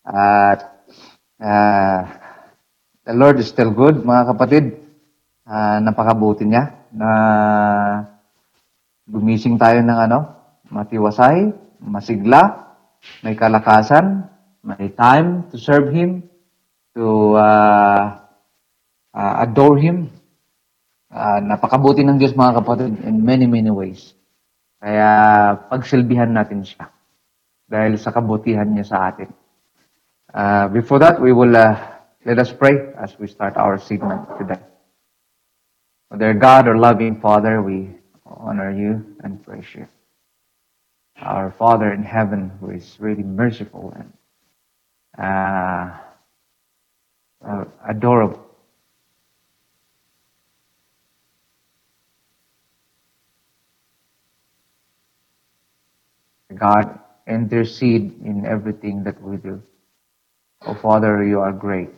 At uh, the Lord is still good, mga kapatid. Napakabuti niya na gumising tayo ng matiwasay, masigla, may kalakasan, may time to serve Him, to adore Him. Napakabuti ng Diyos, mga kapatid, in many, many ways. Kaya pagsilbihan natin siya dahil sa kabutihan niya sa atin. Before that, we will let us pray as we start our segment today. Dear God, our loving Father, we honor you and praise you. Our Father in heaven, who is really merciful and adorable. God, intercede in everything that we do. Oh Father, you are great.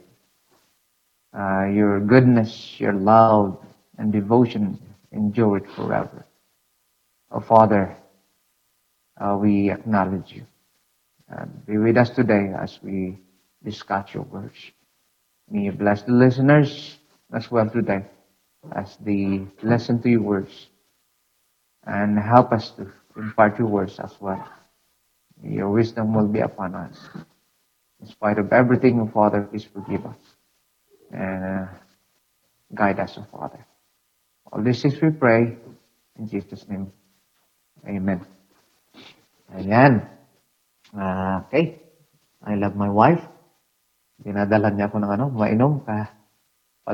Your goodness, your love, and devotion endure it forever. Oh Father, we acknowledge you. Be with us today as we discuss your words. May you bless the listeners as well today as they listen to your words. And help us to impart your words as well. Your wisdom will be upon us. In spite of everything, oh Father, please forgive us. And guide us, oh Father. All these things we pray in Jesus' name. Amen. Ayan. Okay. I love my wife. Dinadala niya ako ng mainom ka. Pag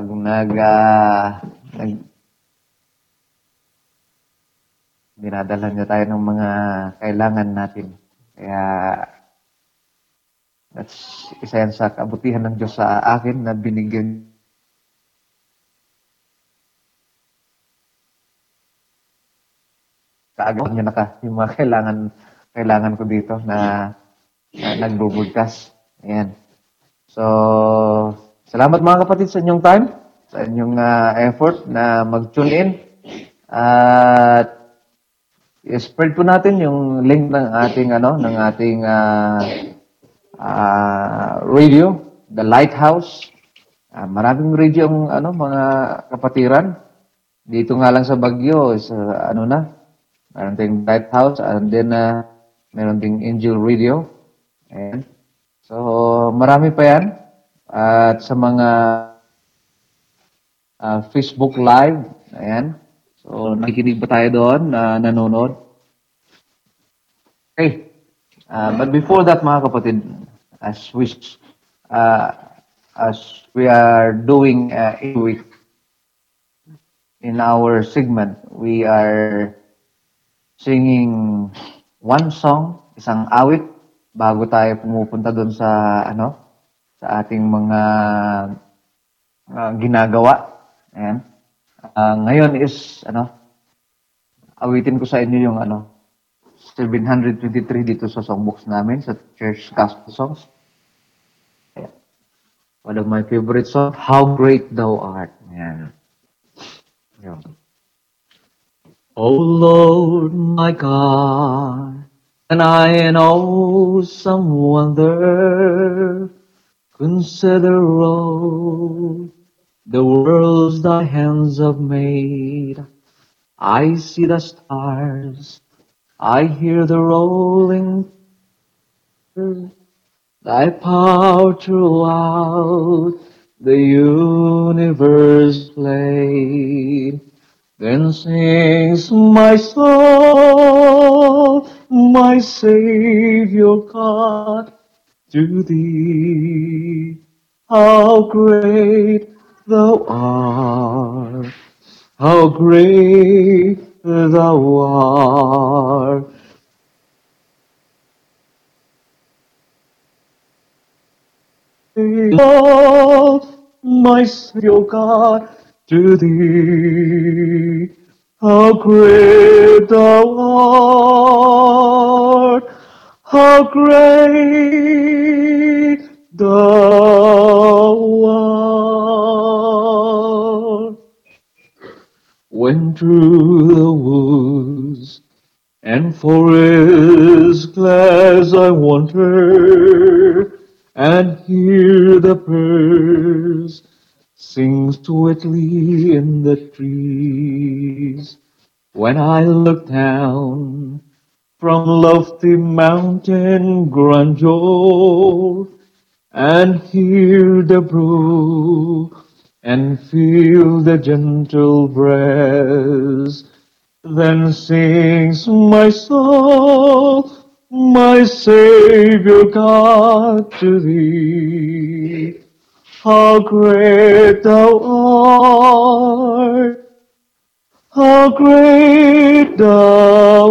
dinadala niya tayo ng mga kailangan natin. Kaya that's isa yan sa kabutihan ng Diyos sa akin na binigyan kaagaw niya yung mga kailangan ko dito na nagbubudkas. Ayan. So, salamat mga kapatid sa inyong time, sa inyong effort na mag-tune in. At i-spread po natin yung link ng ating radio, The Lighthouse. Maraming radio ang mga kapatiran. Dito nga lang sa Baguio is meron ding Lighthouse, and then meron ding Angel Radio. Ayan. So, marami pa yan. At sa mga Facebook Live, ayan. So, nakikinig pa tayo doon na nanonood. Okay. But before that, mga kapatid, as we are doing every week in our segment, we are singing one song, isang awit, bago tayo pumupunta doon sa sa ating mga ginagawa. Ayan. Ngayon is awitin ko sa inyo yung 723 dito sa songbox namin sa Church Gospel Songs. Ayan. One of my favorite songs, How Great Thou Art. Ayan. Ayan. O Lord my God, and I know some wonder, consider all the worlds thy hands have made. I see the stars, I hear the rolling, thy power throughout the universe played. Then sings my soul, my Savior God, to thee. How great thou art, how great thou art. Lord, my Savior God, to thee. How great thou art, how great thou art. When through the woods and forest glades I wander, and hear the birds sing sweetly in the trees. When I look down from lofty mountain grandeur and hear the brook and feel the gentle breeze, then sings my soul, my Savior God, to thee. How great thou art! How great thou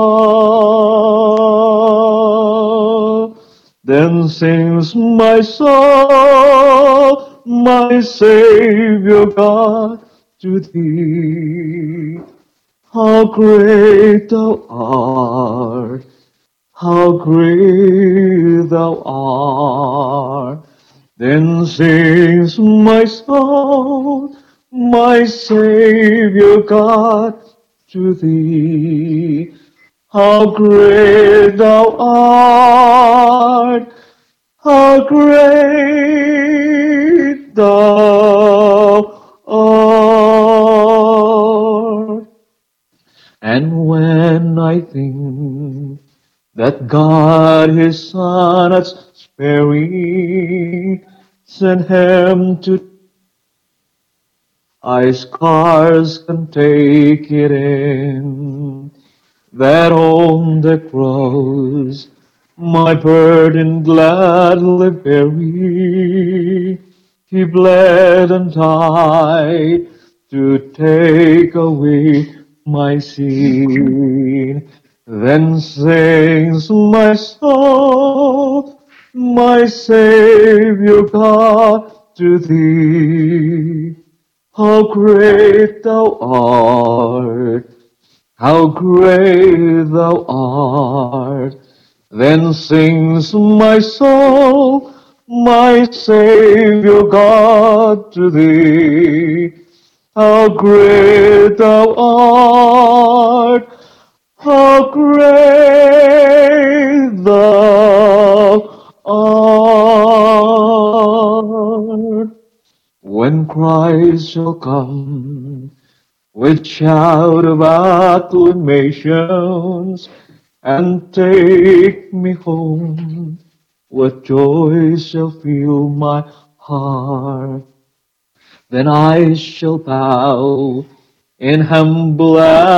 art! Then sings my soul, my Savior God, to thee. How great thou art! How great thou art! Then sings my soul, my Savior God, to thee. How great thou art! How great thou art! And when I think that God his Son hath sparing sent him to, I scarce can take it in, that on the cross my burden gladly bearing, he bled and died to take away my sin. Then sings my soul, my Savior God, to thee. How great thou art! How great thou art! Then sings my soul, my Savior God, to thee. How great thou art! How great thou art! When Christ shall come with shout of acclamations and take me home, what joy shall fill my heart? Then I shall bow in humble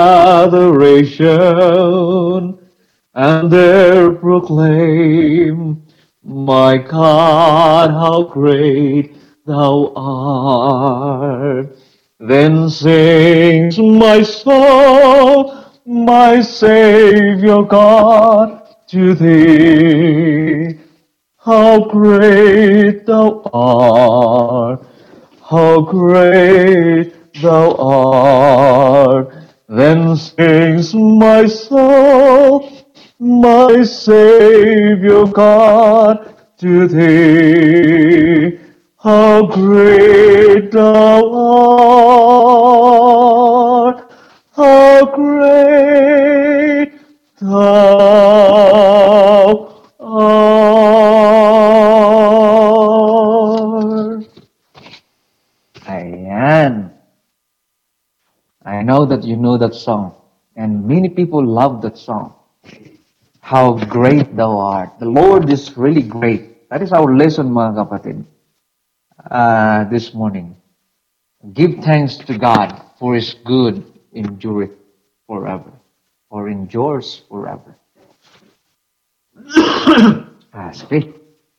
adoration and there proclaim, my God, how great thou art. Then sings my soul, my Savior God, to thee. How great thou art! How great thou art! Then sings my soul, my Savior God, to thee. How great thou art! How great thou art! Ayan. I know that you know that song. And many people love that song. How great thou art. The Lord is really great. That is our lesson, mga kapatid, this morning. Give thanks to God for His good endureth forever. Or endures forever. Sige.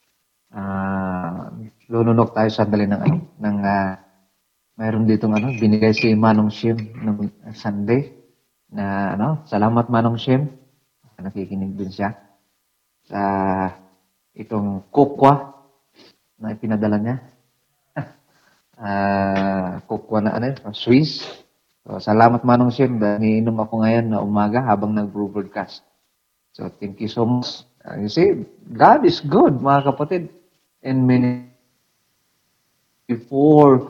Lununok tayo sandali ng ano, mayroon ditong ano, binigay si Manong Shim nung Sunday na ano, salamat Manong Shim. Nakikinig din siya sa itong kokwa na ipinadala niya. Kokwa na ano, from Swiss. So, salamat Manong Shim dahil niinom ako ngayon na umaga habang nag-broadcast. So, thank you so much. You see, God is good, mga kapatid. And many before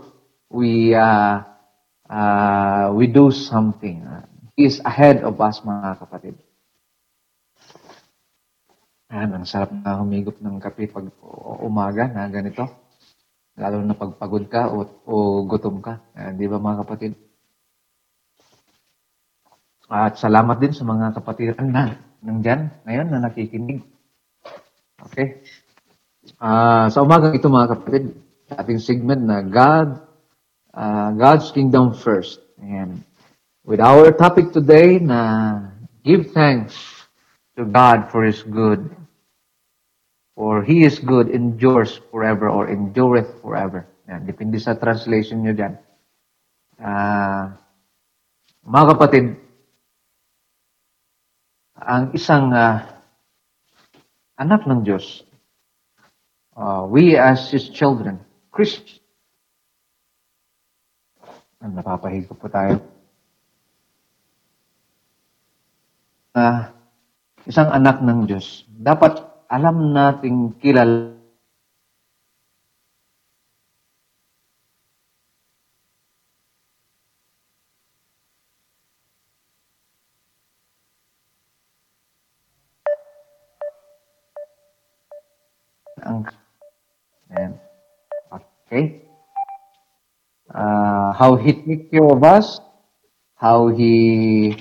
we do something, He is ahead of us, mga kapatid. Ang sarap na humigop ng kape pag umaga na ganito. Lalo na pag pagod ka o gutom ka. Di ba mga kapatid? At salamat din sa mga kapatid na nandyan ngayon na nakikinig. Okay? Sa umaga ito mga kapatid, sa ating segment na God's Kingdom First. And with our topic today na give thanks to God for His good. For He is good, endures forever or endureth forever. Yan, depende sa translation nyo dyan. Mga kapatid, ang isang anak ng Diyos, we as His children, Christians, napapahigop po tayo. Isang anak ng Diyos, dapat alam nating kilala ang okay? How He take care of us, how He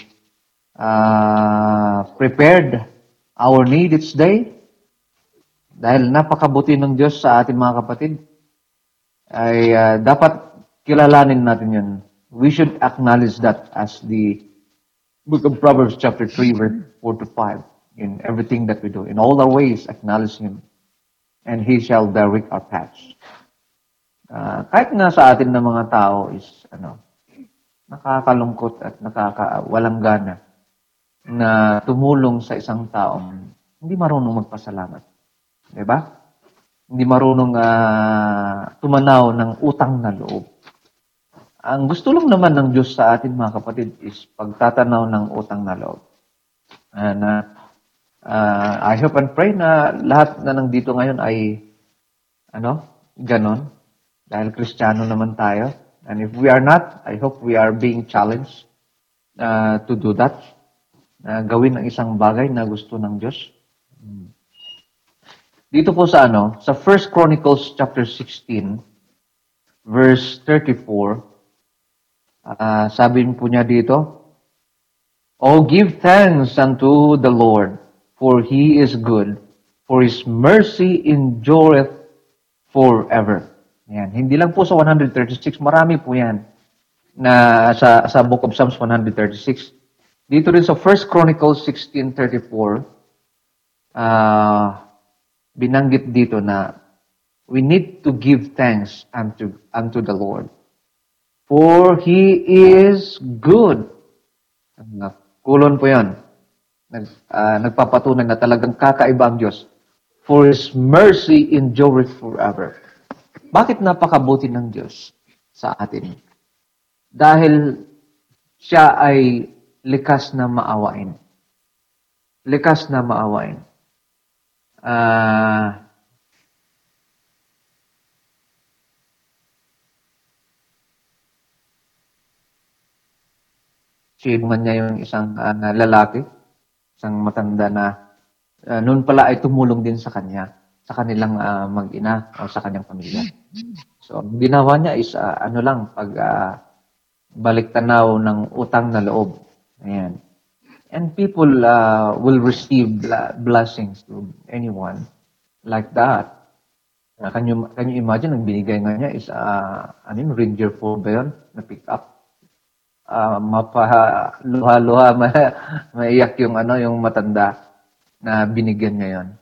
prepared our need each day. Dahil napakabuti ng Diyos sa ating mga kapatid, ay dapat kilalanin natin yun. We should acknowledge that as the book of Proverbs chapter 3 verse 4 to 5. In everything that we do, in all our ways, acknowledge Him, and He shall direct our paths. Kahit nga sa atin na mga tao is nakakalungkot at walang gana na tumulong sa isang taong hindi marunong magpasalamat. Diba? Hindi marunong tumanaw ng utang na loob. Ang gusto lang naman ng Diyos sa atin mga kapatid is pagtatanaw ng utang na loob. I hope and pray na lahat na nandito ngayon ay ganon. Dahil Kristiyano naman tayo. And if we are not, I hope we are being challenged to do that. Gawin ang isang bagay na gusto ng Diyos. Dito po sa sa 1 Chronicles chapter 16 verse 34, sabi po niya dito, "Oh, give thanks unto the Lord, for He is good, for His mercy endureth forever." Yan. Hindi lang po sa 136, marami po yan na sa Book of Psalms 136. Dito rin sa 1 Chronicles 16:34, binanggit dito na we need to give thanks unto the Lord. For He is good. Kulon po yan. Nagpapatunay na talagang kakaiba ang Diyos. For His mercy endureth forever. Bakit napakabuti ng Diyos sa atin? Dahil Siya ay likas na maawain. Likas na maawain. Sinungan niya yung isang lalaki, isang matanda na noon pala ay tumulong din sa kanya, sa kanilang mag-ina o sa kanyang pamilya. So, ang ginawa niya is balik tanaw ng utang na loob. Ayan. And people will receive blessings to anyone like that. Can you imagine, ang binigay nga niya is, Ranger 4 ba yun? Na pick up. Mapaluha-luha, maiyak yung matanda na binigyan niya yun.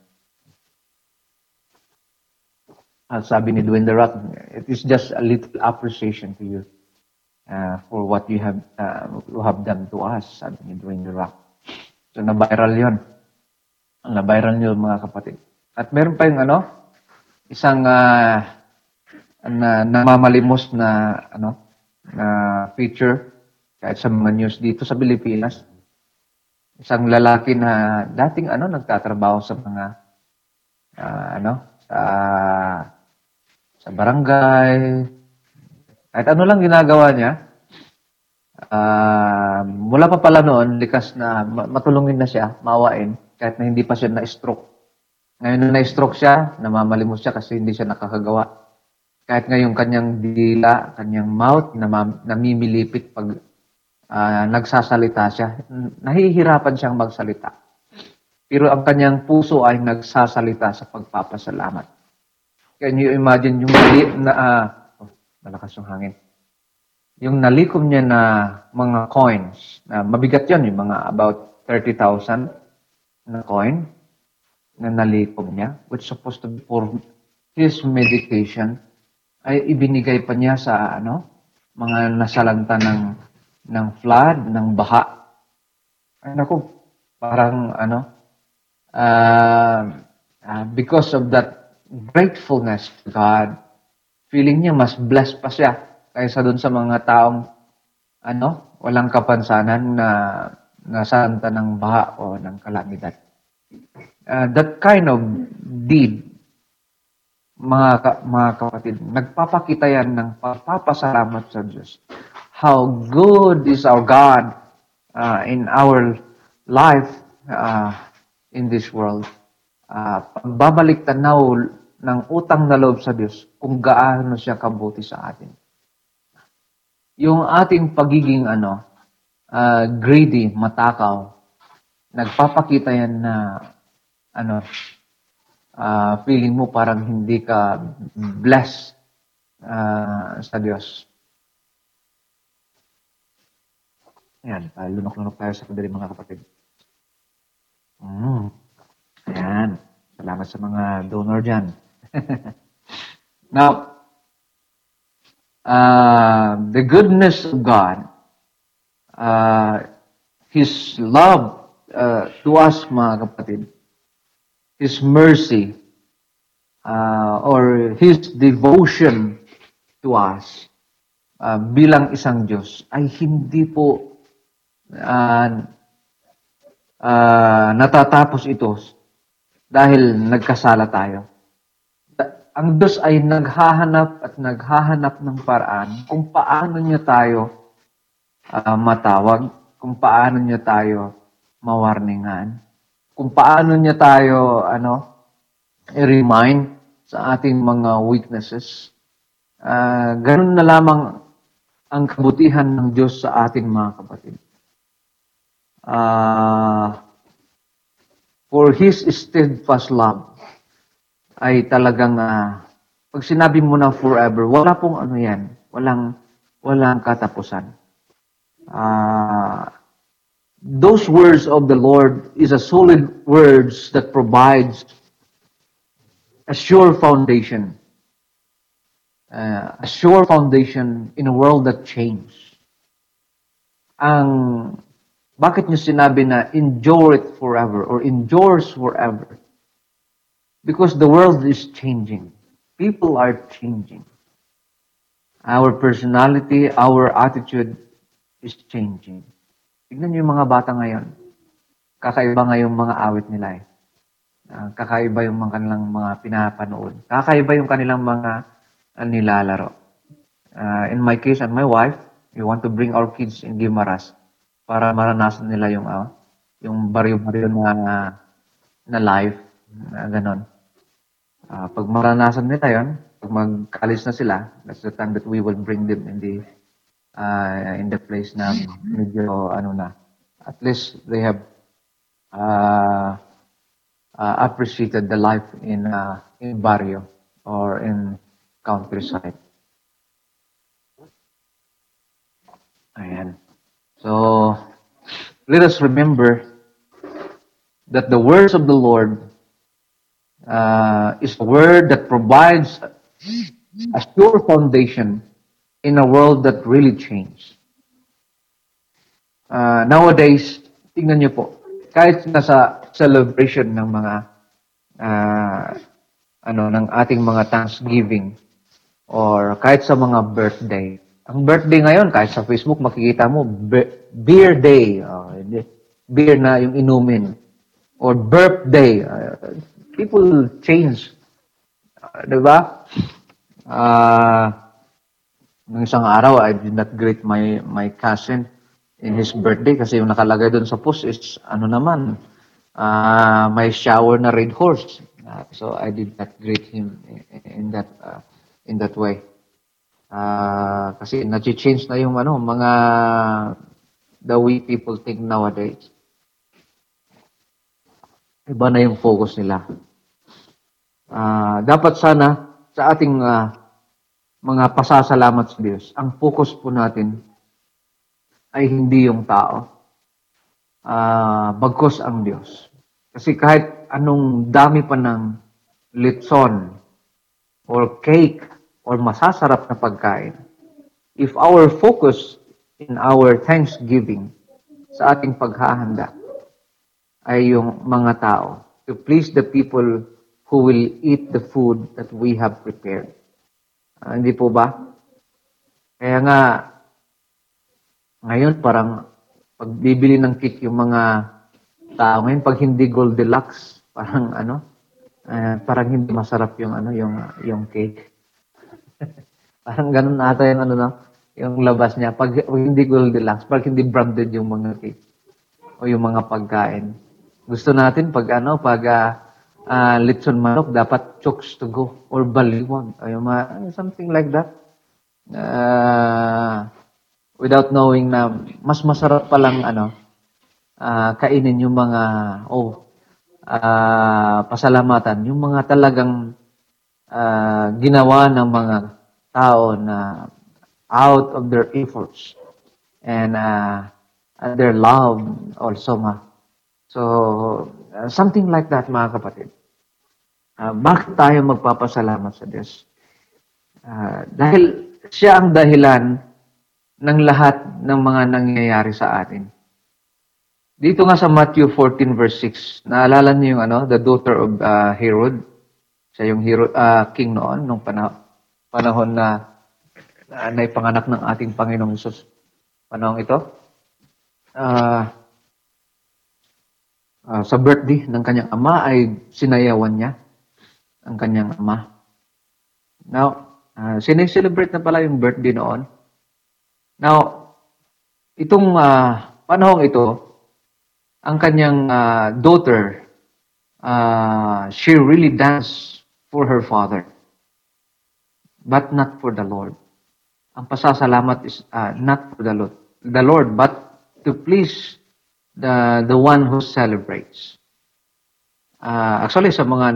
At sabi ni Dwayne The Rock, it is just a little appreciation to you for what you have done to us, sabi ni Dwayne The Rock. So, na-viral yun. Na-viral yun, mga kapatid. At meron pa yung isang namamalimos na feature kahit sa mga news dito sa Pilipinas. Isang lalaki na dating nagtatrabaho sa mga sa barangay. Kahit lang ginagawa niya. Mula pa pala noon, likas na matulungin na siya, maawain, kahit na hindi pa siya na-stroke. Ngayon na na-stroke siya, namamalimos siya kasi hindi siya nakakagawa. Kahit ngayong kanyang dila, kanyang mouth, namimilipit pag nagsasalita siya, nahihirapan siyang magsalita. Pero ang kanyang puso ay nagsasalita sa pagpapasalamat. Can you imagine yung malakas yung hangin. Yung nalikom niya na mga coins, na mabigat yun, yung mga about 30,000 na coin na nalikom niya, which supposed to be for his medication, ay ibinigay pa niya sa mga nasalanta ng flood, ng baha. Ay naku, parang because of that gratefulness to God, feeling niya mas blessed pa siya kaysa doon sa mga taong walang kapansanan na nasalanta ng baha o ng kalamidad. That kind of deed, mga kapatid, nagpapakita yan ng pagpapasalamat sa Diyos. How good is our God in our life in this world. Pagbabalik tanaw ng utang na loob sa Diyos kung gaano siya kabuti sa atin. Yung ating pagiging greedy, matakaw, nagpapakita yan na feeling mo parang hindi ka blessed sa Diyos. Ayan, lunok-lunok tayo sa kadali mga kapatid. Ayan, salamat sa mga donor dyan. Now, the goodness of God, His love to us mga kapatid, His mercy, or His devotion to us bilang isang Diyos ay hindi po natatapos ito dahil nagkasala tayo. Ang Diyos ay naghahanap ng paraan kung paano niya tayo matawag, kung paano niya tayo mawarningan, kung paano niya tayo i-remind sa ating mga weaknesses. Ganun na lamang ang kabutihan ng Diyos sa ating mga kapatid. For His steadfast love ay talagang pag sinabi mo na forever, wala pong yan, walang katapusan. Those words of the Lord is a solid words that provides a sure foundation. A sure foundation in a world that changes. Bakit niyo sinabi na endure it forever or endures forever? Because the world is changing. People are changing. Our personality, our attitude is changing. Tignan niyo yung mga bata ngayon. Kakaiba ngayong mga awit nila eh. Kakaiba yung kanilang mga pinapanood. Kakaiba yung kanilang mga nilalaro. In my case and my wife, we want to bring our kids in Guimaras para maranasan nila yung baryo-baryo na life, ganon. Pag maranasan nila yon, pag mag-college na sila, that's the time that we will bring them in the place na medyo at least they have appreciated the life in barrio or in countryside. Ayan. So, let us remember that the words of the Lord is a word that provides a sure foundation in a world that really changed. Nowadays, tingnan niyo po, kahit nasa celebration ng mga ng ating mga Thanksgiving or kahit sa mga birthday. Ang birthday ngayon, kahit sa Facebook, makikita mo, beer day. Beer na yung inumin. Or birthday. People change. Diba? Nung isang araw, I did not greet my cousin in his birthday kasi yung nakalagay doon sa post is, may shower na red horse. So I did not greet him in that way. Kasi nag-change na yung mga the way people think nowadays. Iba na yung focus nila. Dapat sana sa ating mga pasasalamat sa Diyos, ang focus po natin ay hindi yung tao, bagkus ang Diyos. Kasi kahit anong dami pa ng litson or cake or masasarap na pagkain, if our focus in our thanksgiving sa ating paghahanda ay yung mga tao, to please the people who will eat the food that we have prepared. Hindi po ba? Kaya nga, ngayon parang pagbibili ng cake yung mga tao ngayon, pag hindi Goldilocks, parang parang hindi masarap yung yung cake. Parang ganun ata yung yung labas niya. Pag hindi Goldilocks, pag hindi branded yung mga cake o yung mga pagkain. Gusto natin pag litson manok, dapat chokes to go or baliwag. O yung something like that. Without knowing na mas masarap palang kainin yung mga pasalamatan, yung mga talagang ginawa ng mga tao na out of their efforts and their love also So, something like that mga kapatid. Bakit tayo magpapasalamat sa Diyos? Dahil siya ang dahilan ng lahat ng mga nangyayari sa atin. Dito nga sa Matthew 14 verse 6, naalala niyo yung the daughter of Herod? Siya yung king noon, nung panahon na naipanganak ng ating Panginoong Hesus. Panahon ito? Sa birthday ng kanyang ama ay sinayawan niya ang kanyang ama. Now, sineselebrate na pala yung birthday noon. Now, itong panahong ito, ang kanyang daughter, she really danced for her father, but not for the Lord. Ang pasasalamat is not for the Lord, but to please the one who celebrates. Actually, sa mga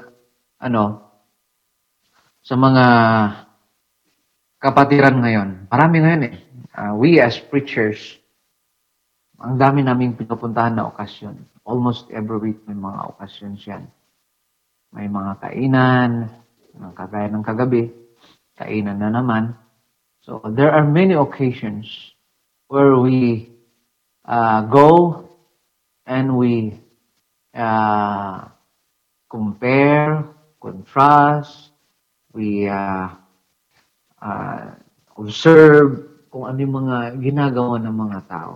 sa mga kapatiran ngayon, marami ngayon we as preachers, ang dami naming pinupuntahan na okasyon. Almost every week may mga okasyon yan. May mga kainan, kagaya ng kagabi, kainan na naman. So there are many occasions where we go and we compare, contrast, we observe kung ano yung mga ginagawa ng mga tao.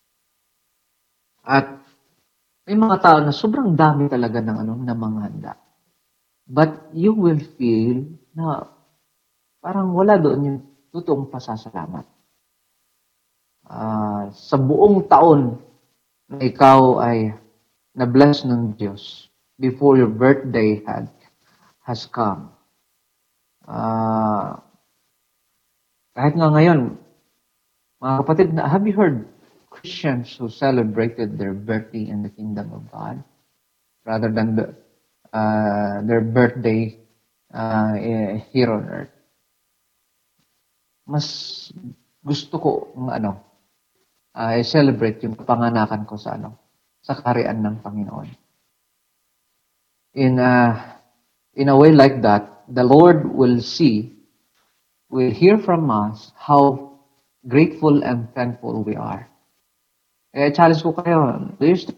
At may mga tao na sobrang dami talaga ng mga handa. But you will feel na parang wala doon yung totoong pasasalamat. Sa buong taon na ikaw ay na-bless ng Diyos before your birthday has come. Kahit nga ngayon, mga kapatid, have you heard Christians who celebrated their birthday in the kingdom of God rather than their birthday here on earth? Mas gusto ko i-celebrate yung kapanganakan ko sa kaharian ng Panginoon. In a way like that, the Lord will hear from us how grateful and thankful we are. Kaya challenge ko kayo, do you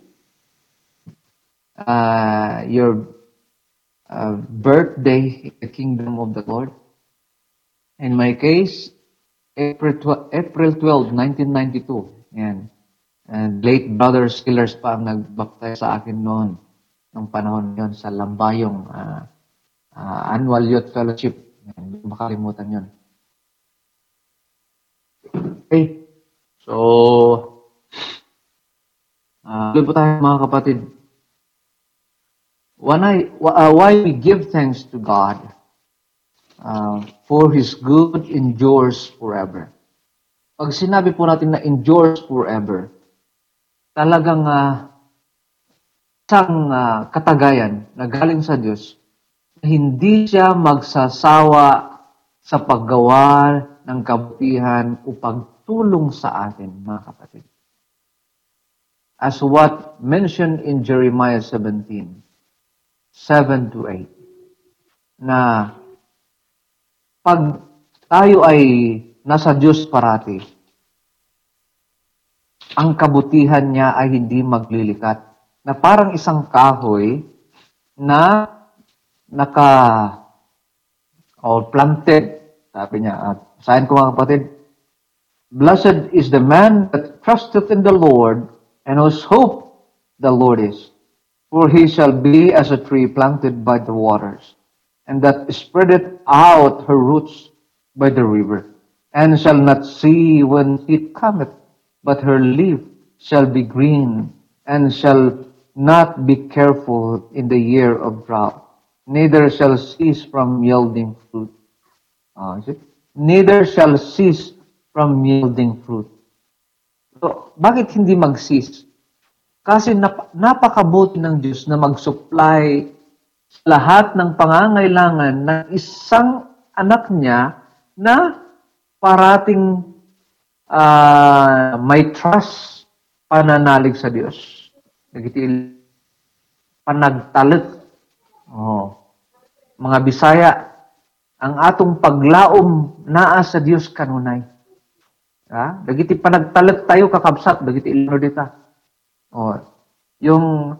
your birthday in the kingdom of the Lord? In my case, April 12, 1992. Yan. And late brother Skillers pa ang nagbaptize sa akin noon, nung panahon yon sa Lambayong Annual Youth Fellowship. Hindi makalimutan yon. Okay. So, tuloy po tayo mga kapatid. why we give thanks to God, for His good endures forever. Pag sinabi po natin na endures forever, talagang isang katagayan na galing sa Diyos na hindi siya magsasawa sa paggawa ng kabutihan o pagtulong sa atin, mga kapatid. As what mentioned in Jeremiah 17, 7 to 8, na pag tayo ay nasa Diyos parati, ang kabutihan niya ay hindi maglilikat. Na parang isang kahoy na planted, sabi niya. Sahin ko mga kapatid, blessed is the man that trusteth in the Lord, and whose hope the Lord is. For he shall be as a tree planted by the waters, and that spreadeth out her roots by the river, and shall not see when heat cometh, but her leaf shall be green, and shall not be careful in the year of drought, neither shall cease from yielding fruit. Neither shall cease from yielding fruit. So, bakit hindi mag-cease? Kasi napakabuti ng Diyos na mag-supply sa lahat ng pangangailangan ng isang anak niya na parating may trust, pananalig sa Diyos. Nagitil, panagtalit. Mga Bisaya, ang atong paglaom naa sa Diyos kanunay. Dagiti panagtalit tayo kakabsat, dagiti ilino dita. Yung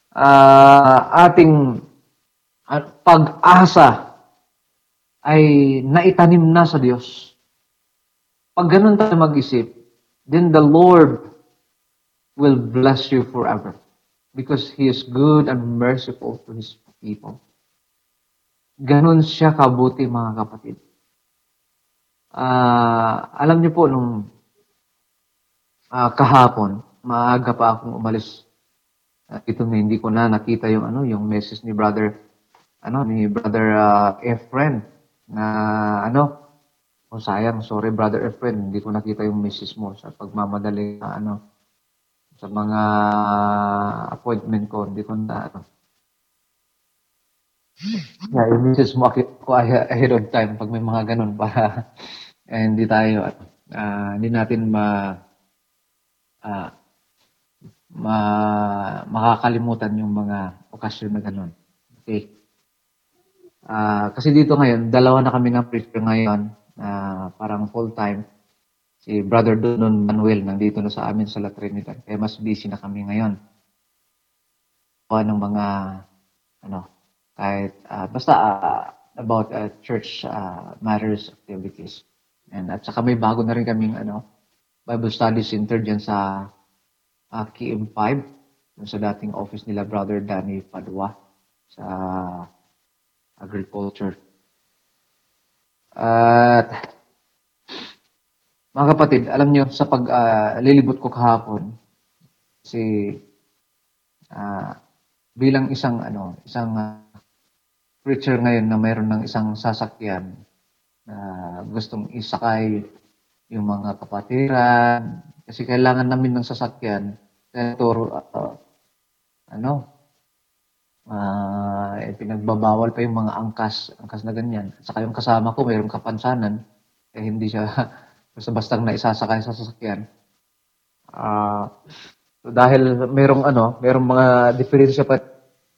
ating pag-asa ay naitanim na sa Diyos. Pag ganun tayo mag-isip, then the Lord will bless you forever because He is good and merciful to His people. Ganun siya kabuti, mga kapatid. Alam niyo po, nung kahapon, maaga pa akong umalis. Ito na, hindi ko na nakita yung message ni Brother Efren na sayang, sorry Brother Efren, hindi ko nakita yung message mo sa pagmamadali sa mga appointment ko, hindi ko na yung message mo ako ahead of time pag may mga ganun para hindi tayo hindi natin makakalimutan yung mga okasyon na ganun. Okay. Kasi dito ngayon, dalawa na kami ng preacher ngayon, parang full-time. Si Brother Donon Manuel nandito na sa amin sa La Trinidad. Kaya mas busy na kami ngayon. Ng mga, kahit, basta about church matters, activities. At saka may bago na rin kaming, Bible Study Center dyan sa KM5, sa dating office nila, Brother Danny Padua, sa agriculture. At mga kapatid, alam niyo sa paglilibot ko kahapon, bilang isang preacher ngayon na mayroon ng isang sasakyan na gustong isakay yung mga kapatiran kasi kailangan namin ng sasakyan. Pinagbabawal pa yung mga angkas na ganyan. Saka yung kasama ko mayroong kapansanan, hindi siya basta-bastang naisasakay sa sasakyan. So dahil merong mga diferensya pa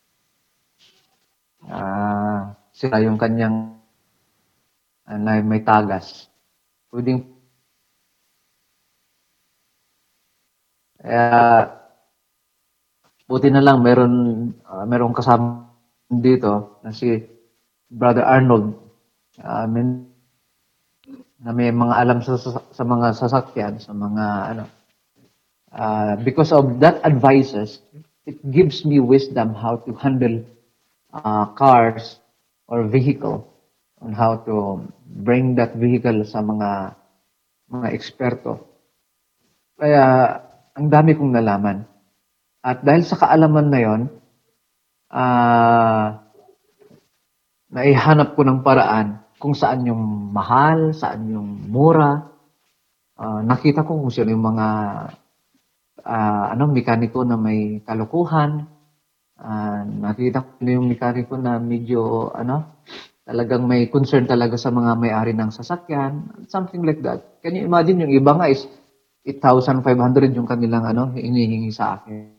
sila yung kanyang na may tagas. Pwedeng buti na lang merong kasama dito na si Brother Arnold na may mga alam sa mga sasakyan, sa mga because of that advices, it gives me wisdom how to handle cars or vehicle, on how to bring that vehicle sa mga eksperto. Kaya ang dami kong nalaman. At dahil sa kaalaman na yon, naihanap ko ng paraan kung saan yung mahal, saan yung mura. Nakita ko kung sino yung mga mekaniko na may kalukuhan. Nakita ko yung mekaniko na medyo talagang may concern talaga sa mga may-ari ng sasakyan, something like that. Can you imagine yung iba nga is 8,500 yung kanilang hinihingi sa akin.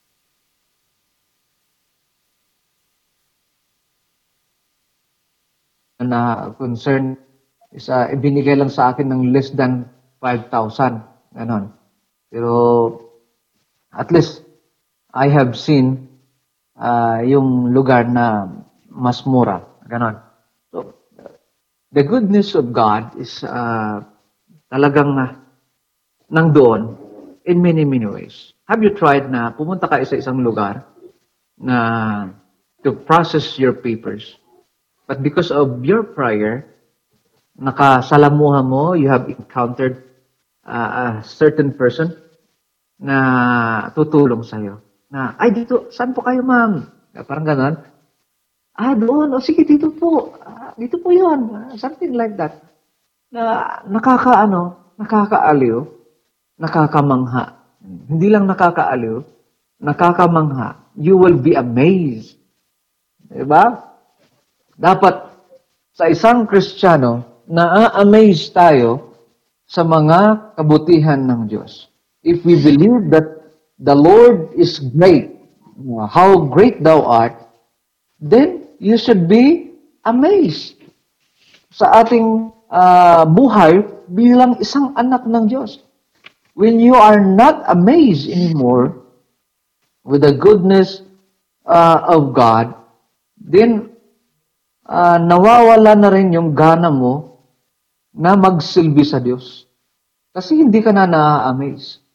Na concern is ibinigay lang sa akin ng less than 5,000. Ganon. Pero at least I have seen yung lugar na mas mura. Ganon. So, the goodness of God is talagang nangdoon in many, many ways. Have you tried na pumunta ka sa isang lugar na to process your papers? But because of your prayer, nakasalamuha mo, you have encountered a certain person na tutulong sa'yo. Na, ay, dito, saan po kayo, ma'am? Parang ganon. Doon. O, sige, dito po. Dito po yun. Something like that. Na nakakaaliw, nakakamangha. Hindi lang nakakaaliw, nakakamangha. You will be amazed. Diba? Dapat sa isang Kristiyano, na-amaze tayo sa mga kabutihan ng Diyos. If we believe that the Lord is great, how great thou art, then you should be amazed sa ating buhay bilang isang anak ng Diyos. When you are not amazed anymore with the goodness of God, then nawawala na rin yung gana mo na magsilbi sa Diyos. Kasi hindi ka na na-amaze.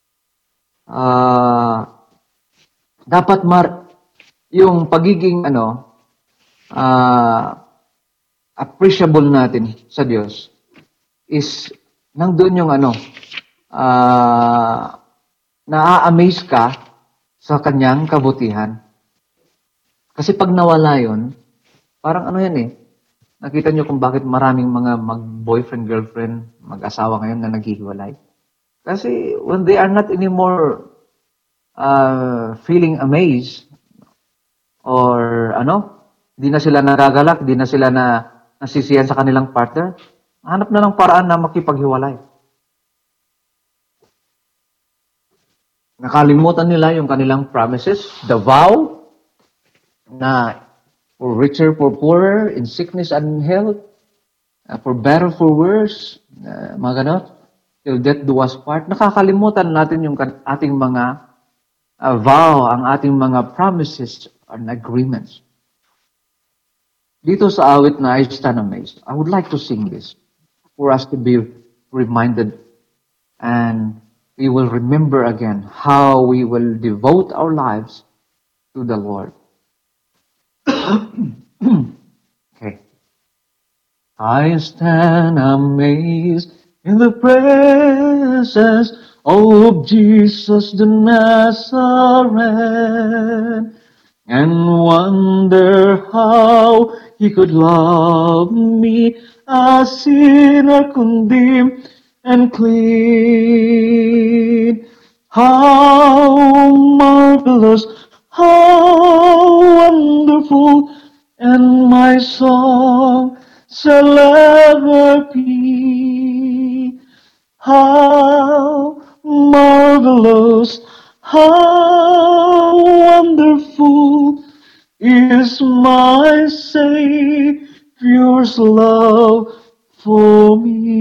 Dapat yung pagiging appreciable natin sa Diyos is nandun yung na-amaze ka sa kanyang kabutihan. Kasi pag nawala yun, parang nakita nyo kung bakit maraming mga mag-boyfriend, girlfriend, mag-asawa ngayon na naghihiwalay. Kasi when they are not anymore feeling amazed, or di na sila nagagalak, di na sila nasisiyan sa kanilang partner, hanap na ng paraan na makipaghiwalay. Nakalimutan nila yung kanilang promises, the vow, na for richer, for poorer, in sickness and in health, for better, for worse, mga ganon, till death do us part. Nakakalimutan natin yung ating mga vow, ang ating mga promises and agreements. Dito sa awit na I Stand Amazed, I would like to sing this for us to be reminded, and we will remember again how we will devote our lives to the Lord. Okay. I stand amazed in the presence of Jesus the Nazarene, and wonder how he could love me, a sinner condemned and clean. How marvelous, how wonderful, and my song shall ever be. How marvelous, how wonderful is my Savior's love for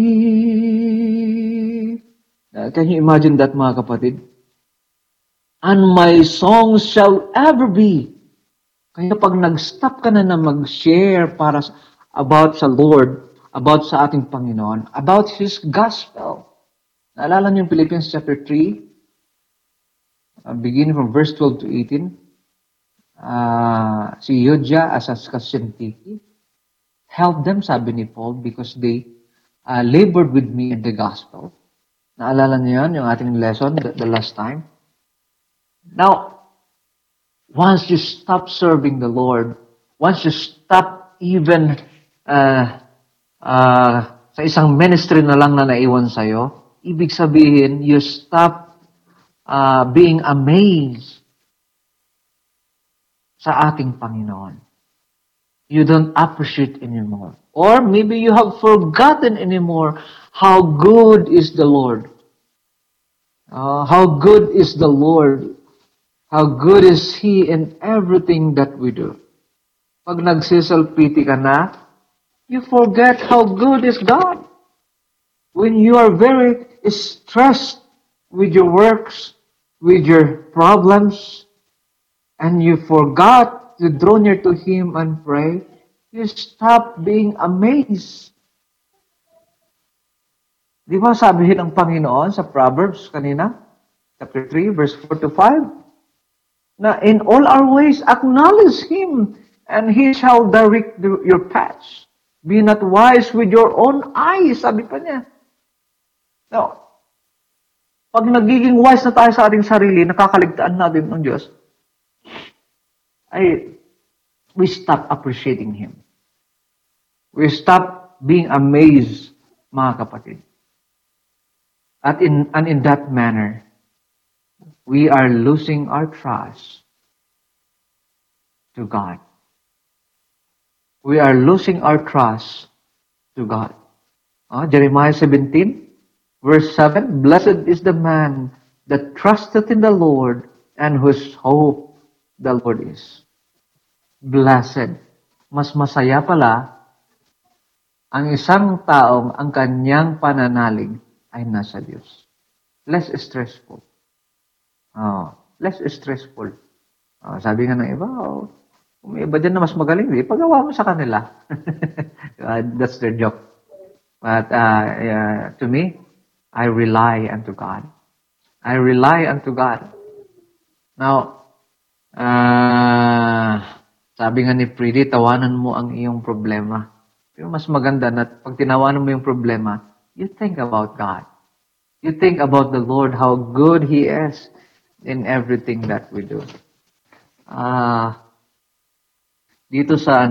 me. Can you imagine that, mga kapatid? And my song shall ever be. Kaya pag nag-stop ka na mag-share about sa Lord, about sa ating Panginoon, about His Gospel. Naalala niyo yung Philippians chapter 3, beginning from verse 12 to 18. Si Euodia as a Kasiyantiki, help them, sabi ni Paul, because they labored with me in the Gospel. Naalala niyo yun, yung ating lesson, the last time? Now, Once you stop serving the Lord, once you stop even sa isang ministry na lang na naiwan sa'yo, ibig sabihin, you stop being amazed sa ating Panginoon. You don't appreciate anymore. Or maybe you have forgotten anymore how good is the Lord. How good is the Lord. How good is He in everything that we do. Pag nagsiselpiti ka na, you forget how good is God. When you are very stressed with your works, with your problems, and you forgot to draw near to Him and pray, you stop being amazed. Di ba sabihin ng Panginoon sa Proverbs kanina, chapter 3, verse 4 to 5, na in all our ways acknowledge Him, and He shall direct your paths. Be not wise with your own eyes, sabi pa niya. Now, pag nagiging wise na tayo sa ating sarili, nakakaligtaan natin ng Diyos, we stop appreciating Him. We stop being amazed, mga kapatid. And in that manner, we are losing our trust to God. We are losing our trust to God. Jeremiah 17, verse 7, Blessed is the man that trusteth in the Lord and whose hope the Lord is. Blessed. Mas masaya pala ang isang taong ang kanyang pananalig ay nasa Diyos. Less stressful. Less stressful. Sabi nga ng iba, kung may iba din na mas magaling, pagawa mo sa kanila. That's their joke. But to me, I rely unto God. I rely unto God. Now, sabi nga ni Freddy, tawanan mo ang iyong problema. Pero mas maganda na pag tinawanan mo yung problema, you think about God. You think about the Lord, how good He is in everything that we do. Dito sa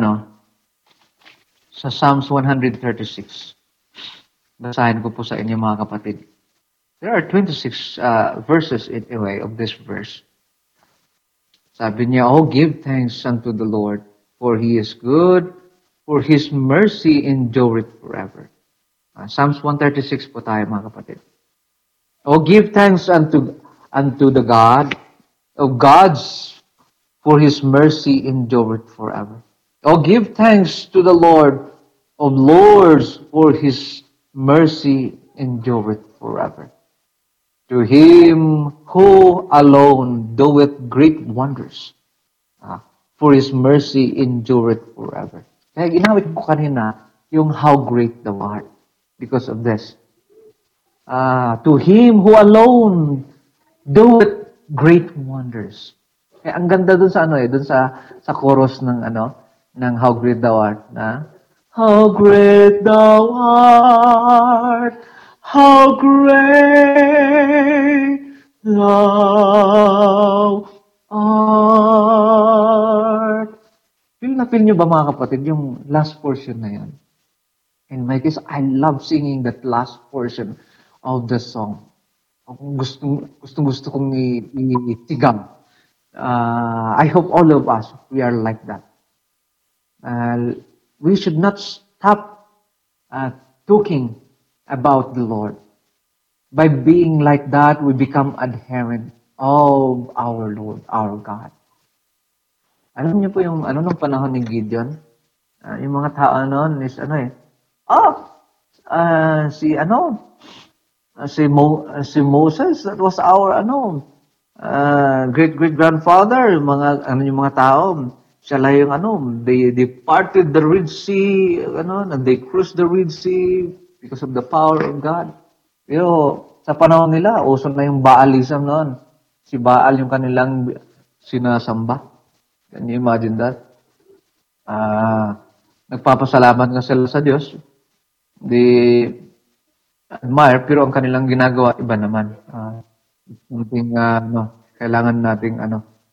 sa Psalms 136. Basahin ko po sa inyo mga kapatid. There are 26 verses anyway of this verse. Sabi niya, give thanks unto the Lord, for He is good, for His mercy endureth forever. Psalms 136 po tayo mga kapatid. Give thanks unto the God of gods, for His mercy endureth forever. Give thanks to the Lord of lords, for His mercy endureth forever. To Him who alone doeth great wonders, for His mercy endureth forever. Kaya ginawit ko kanina yung how great thou art because of this. To Him who alone doeth great wonders. Kaya ang ganda dun sa dun sa chorus ng ng how great thou art na how great thou art, how great thou art. Feel na feel nyo ba mga kapatid yung last portion na yan? In my case, I love singing that last portion of the song. Kung gusto kong isigaw. I hope all of us, we are like that. We should not stop talking about the Lord. By being like that, we become adherent of our Lord, our God. Alam niyo po yung nung panahon ni Gideon? Yung mga tao noon is si Moses, that was our great-great-grandfather, yung mga tao, siya lang yung they parted the Red Sea, and they crossed the Red Sea because of the power of God. Pero sa panahon nila, uso na yung Baalism noon. Si Baal yung kanilang sinasamba. Can you imagine that? Nagpapasalamat nga sila sa Diyos. They admire, pero ang kanilang ginagawa, iba naman. Kailangan nating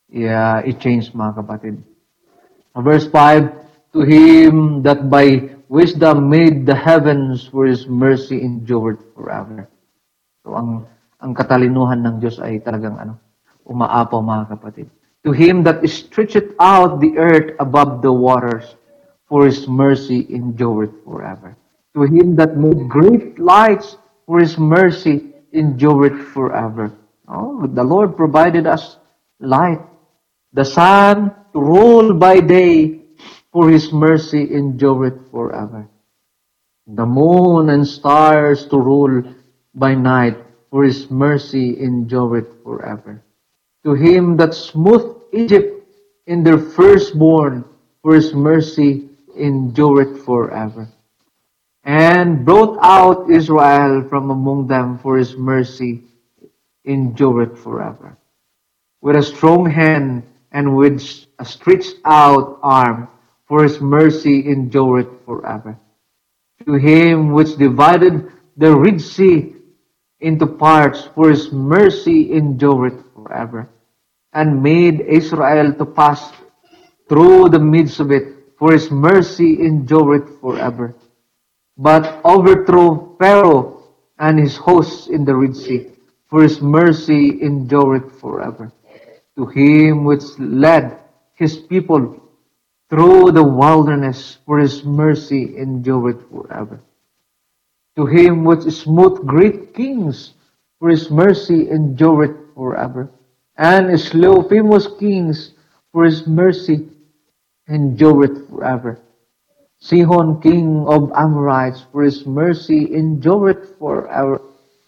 i-change, mga kapatid. Verse 5, to him that by wisdom made the heavens, for his mercy endured forever. So ang katalinuhan ng Diyos ay talagang umaapaw, mga kapatid. To him that stretcheth out the earth above the waters, for his mercy endureth forever. To him that made great lights, for his mercy endureth forever. Oh, the Lord provided us light, the sun to rule by day, for his mercy endureth forever. The moon and stars to rule by night, for his mercy endureth forever. To him that smote Egypt in their firstborn, for his mercy endureth forever. And brought out Israel from among them, for his mercy endureth forever. With a strong hand and with a stretched out arm, for his mercy endureth forever. To him which divided the Red Sea into parts, for his mercy endureth forever, and made Israel to pass through the midst of it, for his mercy endureth forever, but overthrew Pharaoh and his hosts in the Red Sea, for his mercy endureth forever. To him which led his people through the wilderness, for his mercy endureth forever. To him which smote great kings, for his mercy endureth forever. And slew famous kings, for his mercy endureth forever. Sihon, king of Amorites, for his mercy endureth forever.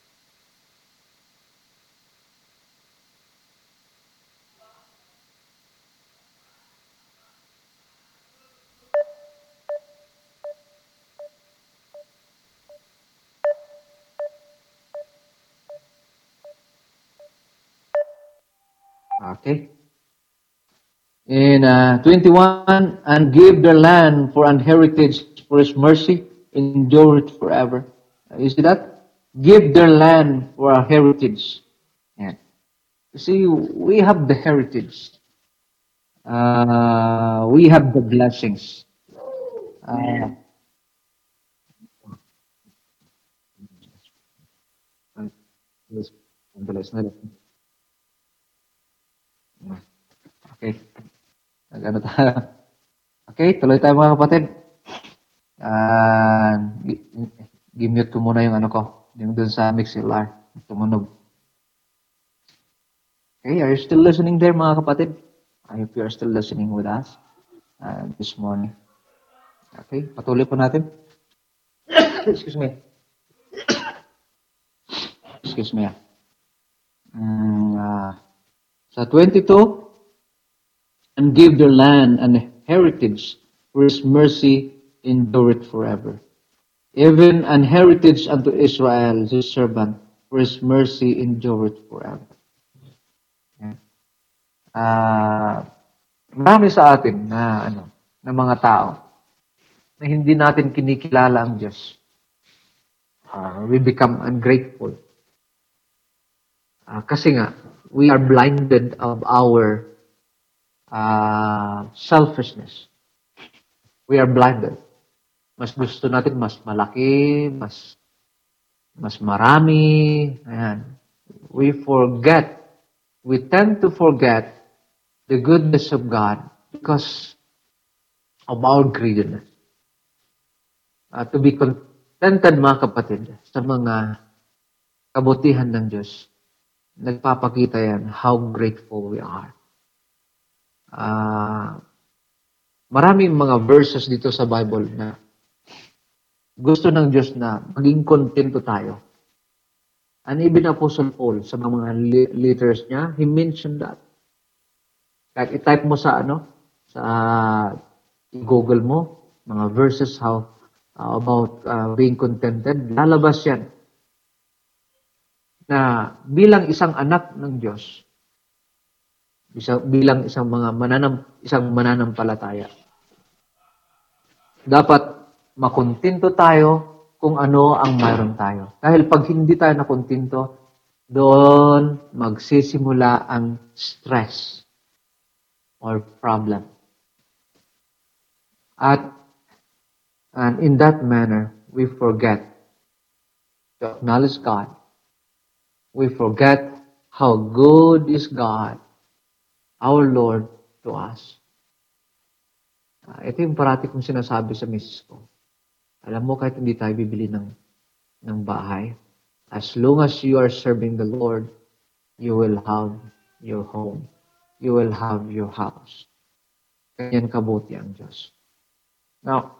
Okay. In 21, and give their land for an heritage, for his mercy endureth forever. You see that? Give their land for a heritage. Yeah. You see, we have the heritage. We have the blessings. Uh, okay. Ano tayo? Okay, tuloy tayo, mga kapatid. Gimute ko muna yung yung dun sa Mixlr. Tumunog. Okay, are you still listening there, mga kapatid? I hope you are still listening with us this morning. Okay, patuloy po natin. Excuse me. Excuse me. Sa 22, and give their land an heritage, for his mercy endureth forever. Even an heritage unto Israel, his servant, for his mercy endureth forever. Marami sa atin na mga tao na hindi natin kinikilala ang Diyos. We become ungrateful. Kasi nga, we are blinded of our selfishness. We are blinded. Mas gusto natin mas malaki, mas marami. Ayan. We tend to forget the goodness of God because of our greediness. To be contented, mga kapatid, sa mga kabutihan ng Diyos, nagpapakita yan how grateful we are. Maraming mga verses dito sa Bible na gusto ng Diyos na maging kontento tayo. And even Apostle Paul, sa mga letters niya, he mentioned that. Kahit i-type mo sa i-google mo, mga verses about being contented, lalabas yan. Na bilang isang anak ng Diyos, bilang isang mananampalataya, dapat makontento tayo kung ano ang mayroon tayo. Dahil pag hindi tayo nakontento, doon magsisimula ang stress. or problem. And in that manner, we forget to acknowledge God. We forget how good is God, our Lord, to us. Ito yung parati kong sinasabi sa misis ko. Alam mo, kahit hindi tayo bibili ng bahay, as long as you are serving the Lord, you will have your home. You will have your house. Ganyan kabuti ang Diyos. Now,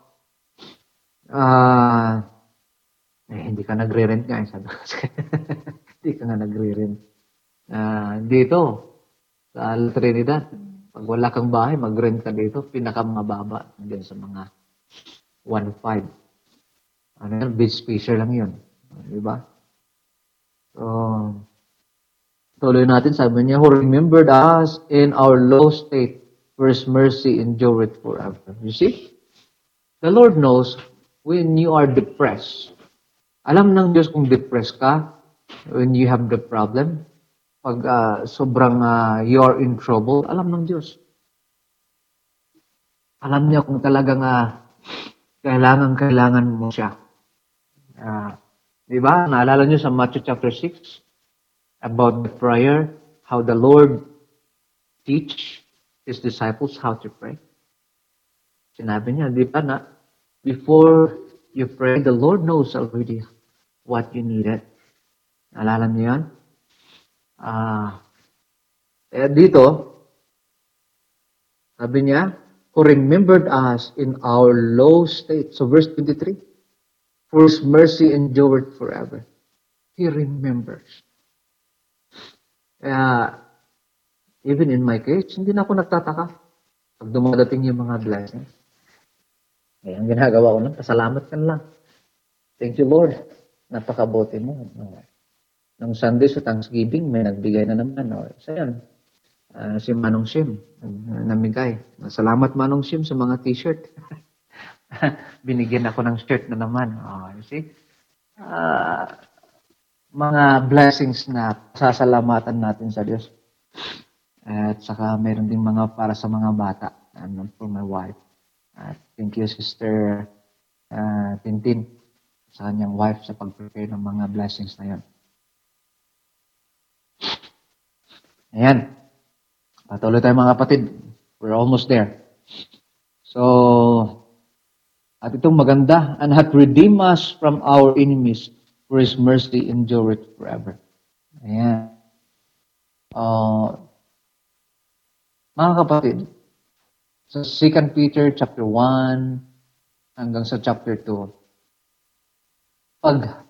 hindi ka nagre-rent nga, sabi ko. Hindi ka nga nagre-rent. Dito, sa Trinidad, pag wala kang bahay, mag-rent ka dito, pinakamababa din sa mga 1.5. Ano yan? Beach fisher lang yun. Diba? So, tuloy natin, sabi niya, who remembered us in our low state, for His mercy endureth forever. You see? The Lord knows when you are depressed. Alam ng Diyos kung depressed ka, when you have the problem, pag sobrang you are in trouble, alam ng Diyos. Alam niya kung talagang kailangan mo siya. Diba? Naalala niyo sa Matthew chapter 6 about the prayer, how the Lord teach His disciples how to pray. Sinabi niya, di ba na, before you pray, the Lord knows already what you needed. Naalala niyo yan? Dito, sabi niya, who remembered us in our low state. So verse 23, for His mercy endured forever. He remembers. Even in my case, hindi na ako nagtataka pag dumadating yung mga blessings. Ang ginagawa ko lang, pasalamat ka lang. Thank you, Lord. Napakabuti mo. Nung Sunday sa Thanksgiving, may nagbigay na naman. So yan, si Manong Sim, namigay. Salamat Manong Sim sa mga t-shirt. Binigyan ako ng shirt na naman. You see? Mga blessings na sasalamatan natin sa Diyos. At saka mayroon din mga para sa mga bata. For my wife. Thank you, Sister Tintin, sa kanyang wife sa pag-prepare ng mga blessings na yan. Ayan. Patuloy tayo mga kapatid. We're almost there. So, at itong maganda, and hath redeemed us from our enemies, for His mercy endureth forever. Ayan. Mga kapatid, sa 2 Peter chapter 1 hanggang sa chapter 2, pag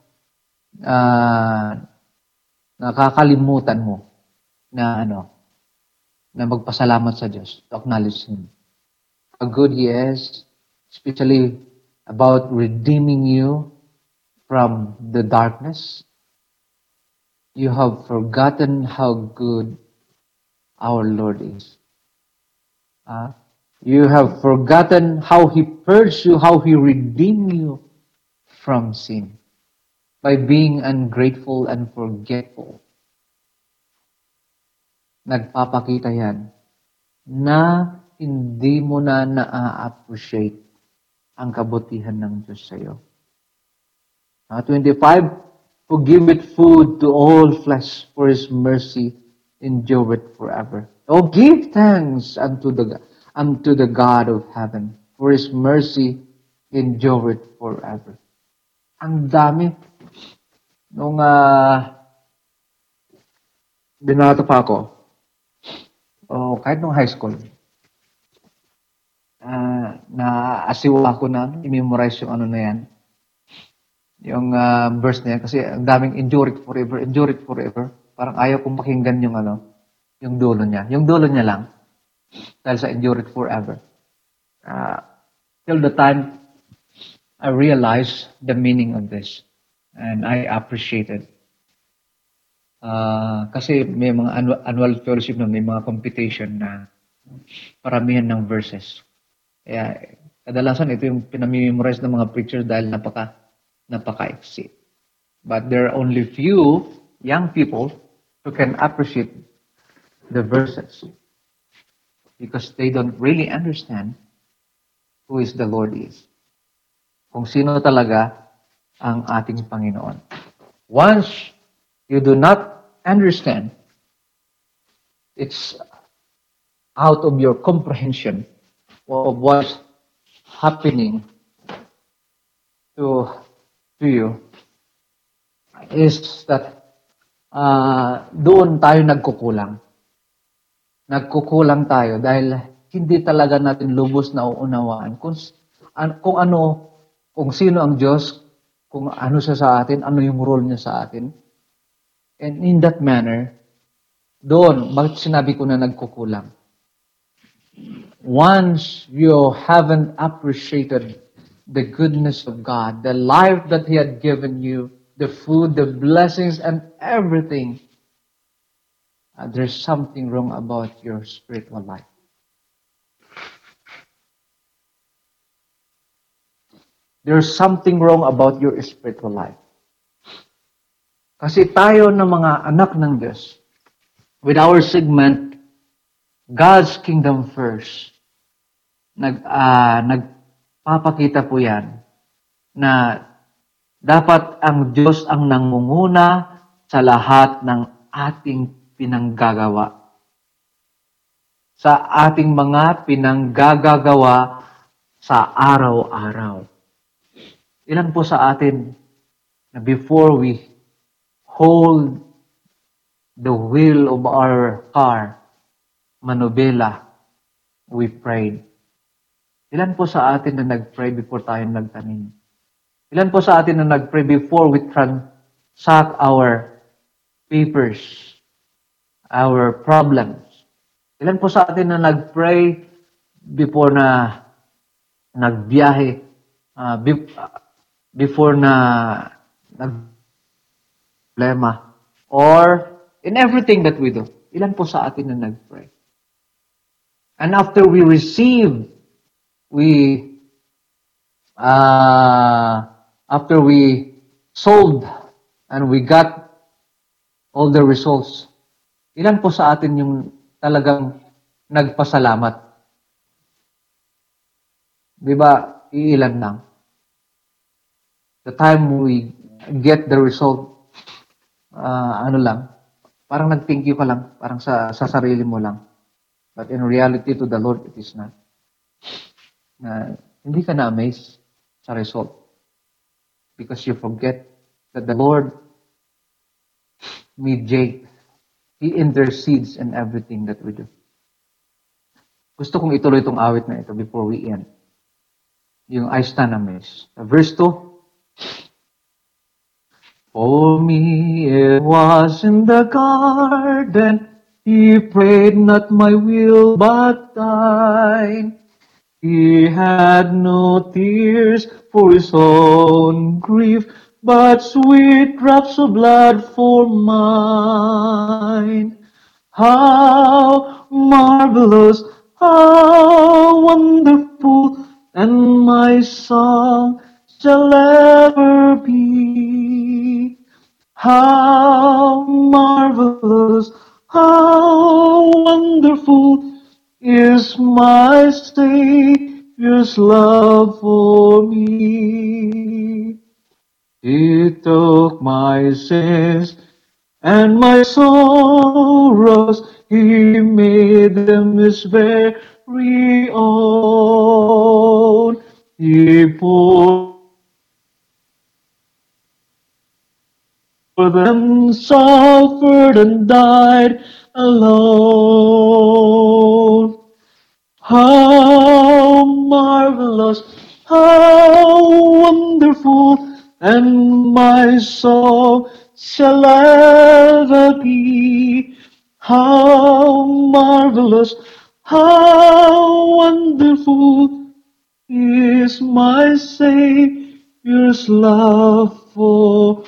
nakakalimutan mo na na magpasalamat sa Diyos, to acknowledge Him, how good He is, especially about redeeming you from the darkness, you have forgotten how good our Lord is. You have forgotten how He purged you, how He redeemed you from sin by being ungrateful and forgetful. Nagpapakita yan na hindi mo na na-appreciate ang kabutihan ng Diyos sa iyo. 25, who giveth food to all flesh, for His mercy endureth forever. Oh, give thanks unto the God of heaven, for His mercy endureth forever. Ang dami. Nung binato pa ako, kahit nung high school, naasiwa ko na i-memorize yung na yan. Yung verse na yan. Kasi ang daming endure it forever. Parang ayaw kong pakinggan yung dulo niya. Yung dulo niya lang. Dahil sa endure it forever. Till the time I realized the meaning of this. And I appreciate it. Kasi may mga annual fellowship na may mga competition na paramihan ng verses. Kaya kadalasan ito yung pinamimemorize ng mga preachers dahil napaka-exit. But there are only few young people who can appreciate the verses. because they don't really understand who is the Lord is. Kung sino talaga ang ating Panginoon. Once you do not understand, it's out of your comprehension of what's happening to you, is that doon tayo nagkukulang. Nagkukulang tayo dahil hindi talaga natin lubos na uunawaan kung sino ang Diyos, kung ano siya sa atin, ano yung role niya sa atin. And in that manner, doon, bakit sinabi ko na nagkukulang? Once you haven't appreciated the goodness of God, the life that He had given you, the food, the blessings, and everything, there's something wrong about your spiritual life. There's something wrong about your spiritual life. Kasi tayo na mga anak ng Diyos, with our segment, God's Kingdom First, nagpapakita po yan na dapat ang Diyos ang nangunguna sa lahat ng ating pinanggagawa. Sa ating mga pinanggagawa sa araw-araw. Ilan po sa atin na before we hold the wheel of our car, manubela, we prayed. Ilan po sa atin na nag-pray before tayo nagtanim? Ilan po sa atin na nag-pray before we transact our papers, our problems? Ilan po sa atin na nag-pray before na nagbiyahe, before na nag-problema, or in everything that we do? Ilan po sa atin na nag-pray? And after we receive, after we sold and we got all the results, ilan po sa atin yung talagang nagpasalamat? Di ba, iilan lang? The time we get the result, parang nag-thank you ka lang, parang sa sarili mo lang. But in reality, to the Lord, it is not. Hindi ka na-amaze sa result. Because you forget that the Lord mediates. He intercedes in everything that we do. Gusto kong ituloy itong awit na ito before we end. Yung I stand amazed. Verse 2. For me it was in the garden, He prayed not my will but thine. He had no tears for His own grief, but sweet drops of blood for mine. How marvelous, how wonderful, and my song shall ever be. How marvelous, how wonderful is my Savior's love for me. He took my sins and my sorrows, He made them His very own. He poured for them, suffered and died alone. How marvelous, how wonderful, and my soul shall ever be. How marvelous, how wonderful is my Savior's love for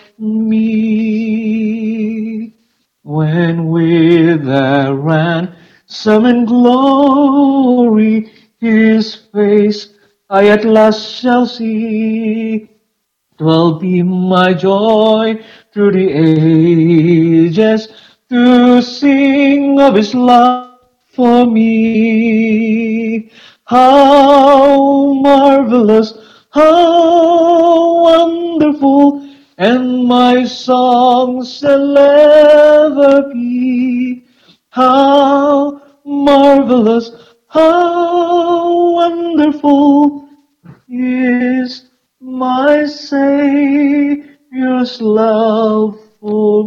me. When with a ransom and glory His face I at last shall see, 'twill be my joy through the ages to sing of His love for me. How marvelous, how wonderful, and my song shall ever be. How marvelous, how wonderful is my Savior's love for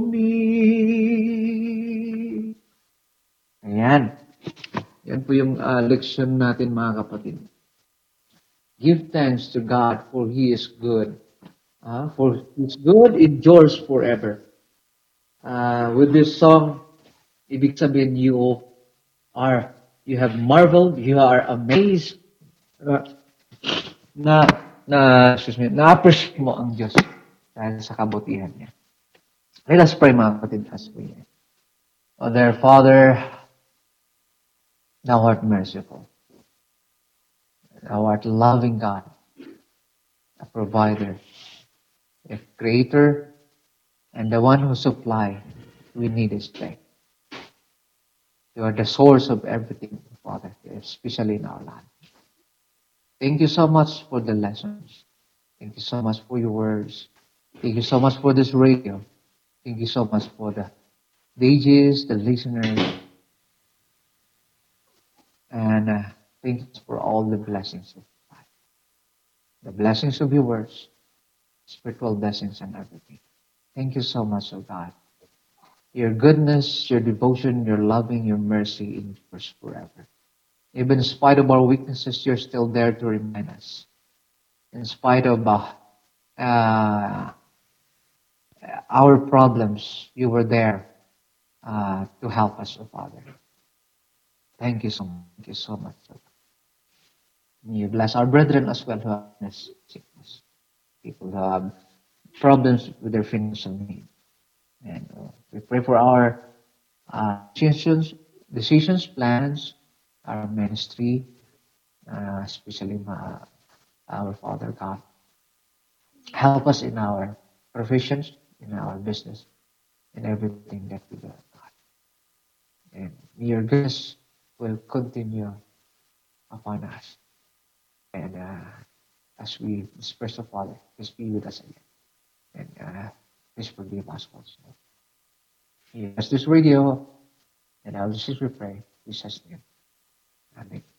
me. Ayan. Yan po yung leksyon natin mga kapatid. Give thanks to God for He is good. For His good endures forever. With this song, ibig sabihin you have marveled, you are amazed, uh, na, na-appreciate mo ang Diyos dahil sa kabutihan niya. Let us pray mga kapatid as we. O dear Father, Thou art merciful. Thou art loving God, a provider, a creator, and the one who supply we need is day. You are the source of everything, Father, especially in our life. Thank you so much for the lessons. Thank you so much for your words. Thank you so much for this radio. Thank you so much for the DJs, the listeners, and thank you for all the blessings of life. The blessings of your words, spiritual blessings and everything. Thank you so much, oh God. Your goodness, your devotion, your loving, your mercy endures forever. Even in spite of our weaknesses, you're still there to remind us. In spite of our problems, you were there to help us, oh Father. Thank you so much. Thank you so much. May you bless our brethren as well who have this sickness. People who have problems with their financial need. And we pray for our decisions, plans, our ministry, especially our Father God. Help us in our professions, in our business, in everything that we do, God. And your grace will continue upon us. And as we disperse the Father, please be with us again. And please forgive us also. Yes, this radio, and I'll just pray. In Jesus' name. Amen.